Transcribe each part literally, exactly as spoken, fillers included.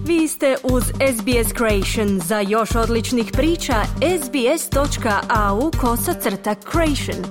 Vi ste uz S B S Creation. Za još odličnih priča, sbs.au kosacrta creation.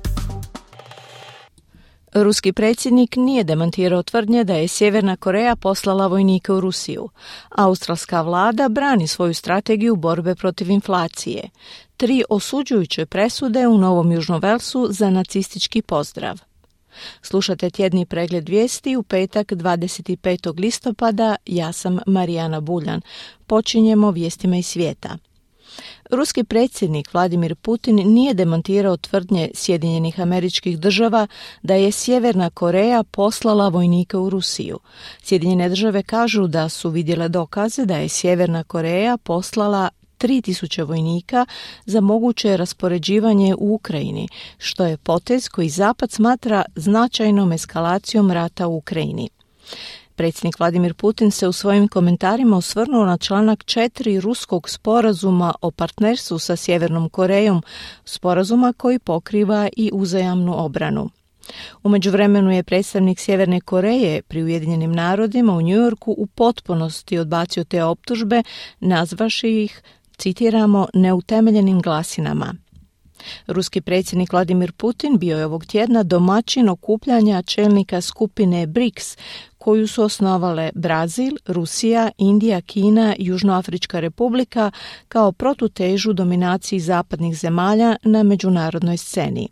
Ruski predsjednik nije demantirao tvrdnje da je Sjeverna Koreja poslala vojnike u Rusiju. Australska vlada brani svoju strategiju borbe protiv inflacije. Tri osuđujuće presude u Novom Južnom Velsu za nacistički pozdrav. Slušate tjedni pregled vijesti u petak dvadeset petog listopada, ja sam Marijana Buljan. Počinjemo vijestima iz svijeta. Ruski predsjednik Vladimir Putin nije demantirao tvrdnje Sjedinjenih Američkih Država da je Sjeverna Koreja poslala vojnike u Rusiju. Sjedinjene države kažu da su vidjele dokaze da je Sjeverna Koreja poslala tri tisuće vojnika za moguće raspoređivanje u Ukrajini, što je potez koji Zapad smatra značajnom eskalacijom rata u Ukrajini. Predsjednik Vladimir Putin se u svojim komentarima osvrnuo na članak četiri ruskog sporazuma o partnerstvu sa Sjevernom Korejom, sporazuma koji pokriva i uzajamnu obranu. U međuvremenu je predstavnik Sjeverne Koreje pri Ujedinjenim narodima u Njujorku u potpunosti odbacio te optužbe, nazvaši ih, citiramo, neutemeljenim glasinama. Ruski predsjednik Vladimir Putin bio je ovog tjedna domaćin okupljanja čelnika skupine B R I C S, koju su osnovale Brazil, Rusija, Indija, Kina, Južnoafrička republika kao protutežu dominaciji zapadnih zemalja na međunarodnoj sceni.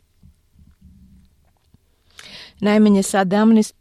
Najmanje sedamnaest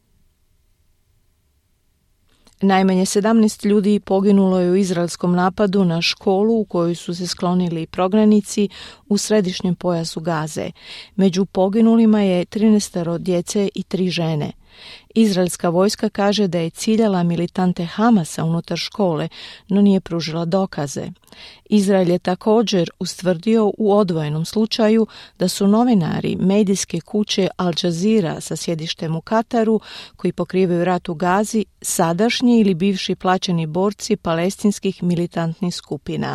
Najmanje sedamnaest ljudi poginulo je u izraelskom napadu na školu u kojoj su se sklonili prognanici u središnjem pojasu Gaze. Među poginulima je trinaestoro djece i tri žene. Izraelska vojska kaže da je ciljala militante Hamasa unutar škole, no nije pružila dokaze. Izrael je također ustvrdio u odvojenom slučaju da su novinari medijske kuće Al Jazeera sa sjedištem u Kataru, koji pokrivaju rat u Gazi, sadašnji ili bivši plaćeni borci palestinskih militantnih skupina.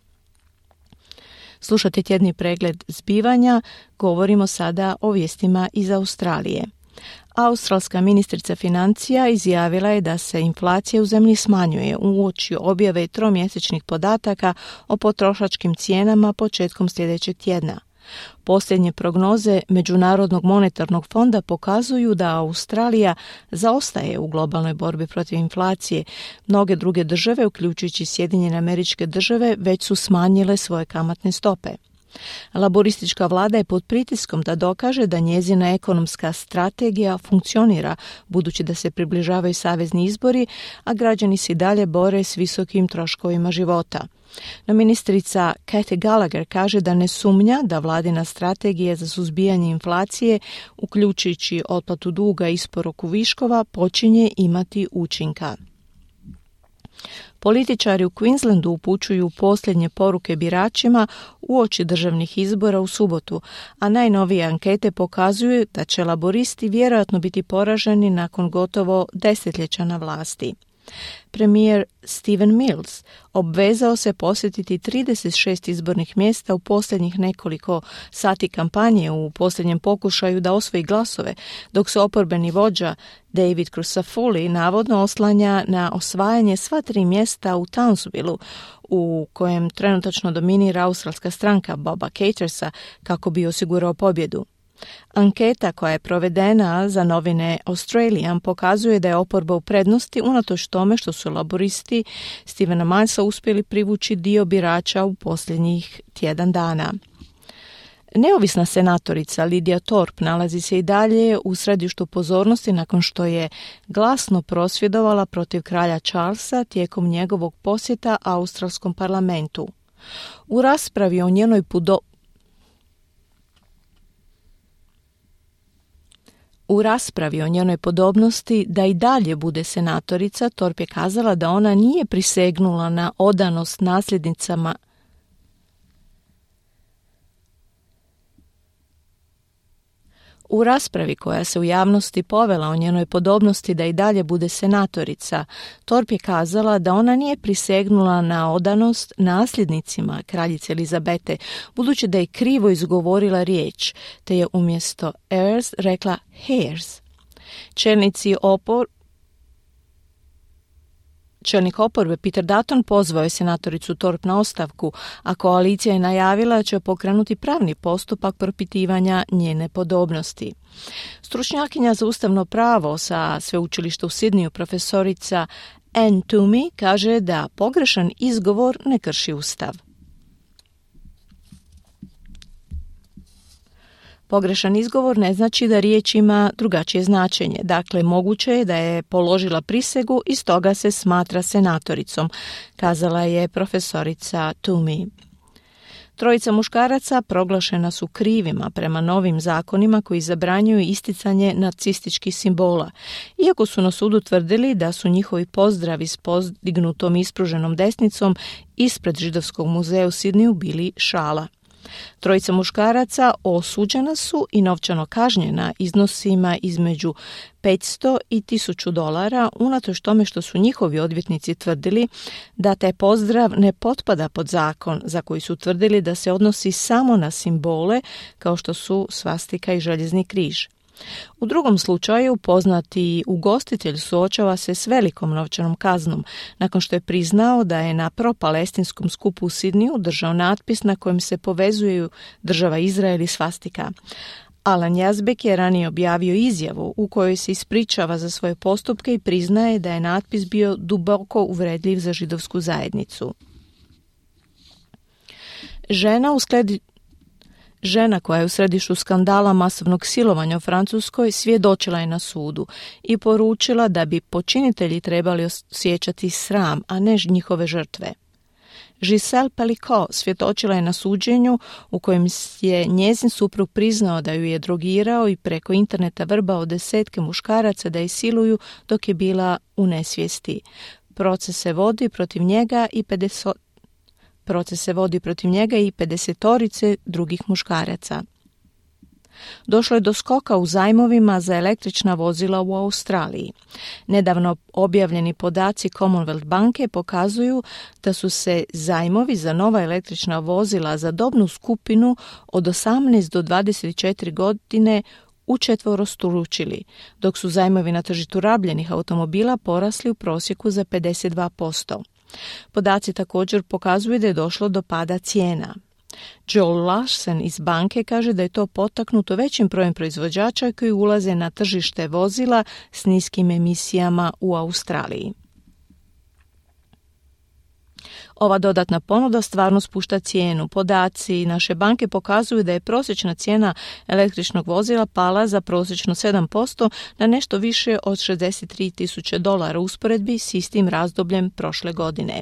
Slušate tjedni pregled zbivanja, govorimo sada o vijestima iz Australije. Australska ministrica financija izjavila je da se inflacija u zemlji smanjuje uoči objave tromjesečnih podataka o potrošačkim cijenama početkom sljedećeg tjedna. Posljednje prognoze Međunarodnog monetarnog fonda pokazuju da Australija zaostaje u globalnoj borbi protiv inflacije. Mnoge druge države, uključujući Sjedinjene Američke Države, već su smanjile svoje kamatne stope. Laboristička vlada je pod pritiskom da dokaže da njezina ekonomska strategija funkcionira, budući da se približavaju savezni izbori, a građani se i dalje bore s visokim troškovima života. No ministrica Kathy Gallagher kaže da ne sumnja da vladina strategija za suzbijanje inflacije, uključujući otplatu duga i isporuku viškova, počinje imati učinka. Političari u Queenslandu upućuju posljednje poruke biračima uoči državnih izbora u subotu, a najnovije ankete pokazuju da će laboristi vjerojatno biti poraženi nakon gotovo desetljeća na vlasti. Premijer Stephen Mills obvezao se posjetiti trideset šest izbornih mjesta u posljednjih nekoliko sati kampanje u posljednjem pokušaju da osvoji glasove, dok se oporbeni vođa David Crucifoli navodno oslanja na osvajanje sva tri mjesta u Townsvilleu, u kojem trenutačno dominira australska stranka Boba Catersa, kako bi osigurao pobjedu. Anketa koja je provedena za novine Australian pokazuje da je oporba u prednosti unatoč tome što su laboristi Stevena Milesa uspjeli privući dio birača u posljednjih tjedan dana. Neovisna senatorica Lydia Thorpe nalazi se i dalje u središtu pozornosti nakon što je glasno prosvjedovala protiv kralja Charlesa tijekom njegovog posjeta australskom parlamentu. U raspravi o njenoj pudo U raspravi o njenoj podobnosti da i dalje bude senatorica, Thorpe je kazala da ona nije prisegnula na odanost nasljednicama U raspravi koja se u javnosti povela o njenoj podobnosti da i dalje bude senatorica, Thorpe je kazala da ona nije prisegnula na odanost nasljednicima kraljice Elizabete, budući da je krivo izgovorila riječ, te je umjesto heirs rekla heirs. Čelnici opor Čelnik oporbe Peter Dutton pozvao je senatoricu Thorpe na ostavku, a koalicija je najavila da će pokrenuti pravni postupak propitivanja njene podobnosti. Stručnjakinja za ustavno pravo sa sveučilišta u Sidneju, profesorica Anne Toomey, kaže da pogrešan izgovor ne krši ustav. Pogrešan izgovor ne znači da riječ ima drugačije značenje. Dakle, moguće je da je položila prisegu i stoga se smatra senatoricom, kazala je profesorica Toomey. Trojica muškaraca proglašena su krivima prema novim zakonima koji zabranjuju isticanje nacističkih simbola, iako su na sudu tvrdili da su njihovi pozdravi s podignutom ispruženom desnicom ispred Židovskog muzeja u Sidneju bili šala. Trojica muškaraca osuđena su i novčano kažnjena iznosima između petsto i tisuću dolara, unatoč tome što su njihovi odvjetnici tvrdili da taj pozdrav ne potpada pod zakon, za koji su tvrdili da se odnosi samo na simbole kao što su svastika i željezni križ. U drugom slučaju poznati ugostitelj suočava se s velikom novčanom kaznom nakon što je priznao da je na propalestinskom skupu u Sidneju držao natpis na kojem se povezuju država Izrael i svastika. Alan Yazbek je ranije objavio izjavu u kojoj se ispričava za svoje postupke i priznaje da je natpis bio duboko uvredljiv za židovsku zajednicu. Žena u skledi Žena koja je u središtu skandala masovnog silovanja u Francuskoj svjedočila je na sudu i poručila da bi počinitelji trebali osjećati sram, a ne njihove žrtve. Giselle Pelicot svjedočila je na suđenju u kojem je njezin suprug priznao da ju je drogirao i preko interneta vrbao desetke muškaraca da je siluju dok je bila u nesvijesti. Proces se vodi protiv njega i pedeset Proces se vodi protiv njega i pedesetorice drugih muškaraca. Došlo je do skoka u zajmovima za električna vozila u Australiji. Nedavno objavljeni podaci Commonwealth banke pokazuju da su se zajmovi za nova električna vozila za dobnu skupinu od osamnaest do dvadeset četiri godine učetvorostručili, dok su zajmovi na tržištu rabljenih automobila porasli u prosjeku za pedeset dva posto. Podaci također pokazuju da je došlo do pada cijena. Joel Larsen iz banke kaže da je to potaknuto većim brojem proizvođača koji ulaze na tržište vozila s niskim emisijama u Australiji. Ova dodatna ponuda stvarno spušta cijenu. Podaci naše banke pokazuju da je prosječna cijena električnog vozila pala za prosječno sedam posto na nešto više od šezdeset tri tisuće dolara u usporedbi s istim razdobljem prošle godine.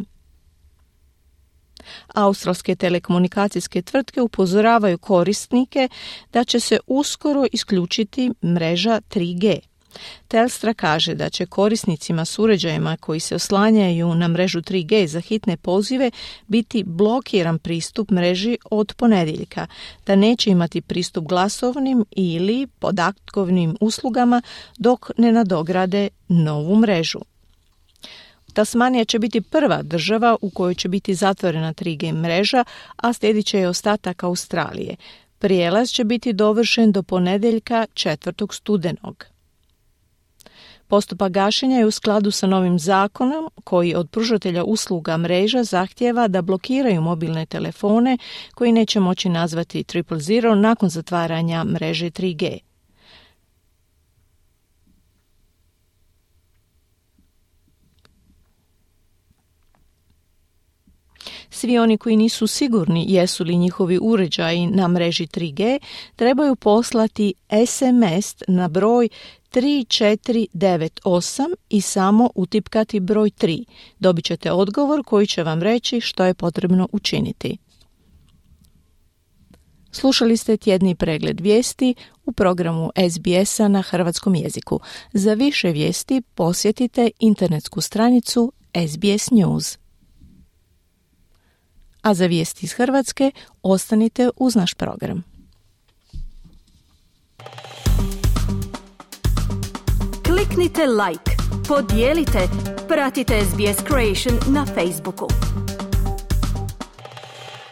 Australske telekomunikacijske tvrtke upozoravaju korisnike da će se uskoro isključiti mreža tri G. Telstra kaže da će korisnicima s uređajima koji se oslanjaju na mrežu tri G za hitne pozive biti blokiran pristup mreži od ponedjeljka, da neće imati pristup glasovnim ili podatkovnim uslugama dok ne nadograde novu mrežu. Tasmanija će biti prva država u kojoj će biti zatvorena tri G mreža, a slijedit će je ostatak Australije. Prijelaz će biti dovršen do ponedjeljka četvrtog studenog. Postupak gašenja je u skladu sa novim zakonom koji od pružatelja usluga mreža zahtijeva da blokiraju mobilne telefone koji neće moći nazvati triple zero nakon zatvaranja mreže tri G. Svi oni koji nisu sigurni jesu li njihovi uređaji na mreži tri G trebaju poslati es em es na broj tri četiri devet osam i samo utipkati broj tri. Dobit ćete odgovor koji će vam reći što je potrebno učiniti. Slušali ste tjedni pregled vijesti u programu es be esa na hrvatskom jeziku. Za više vijesti posjetite internetsku stranicu es be es News. A za vijesti iz Hrvatske ostanite uz naš program. Kliknite like, podijelite, pratite es be es Creation na Facebooku.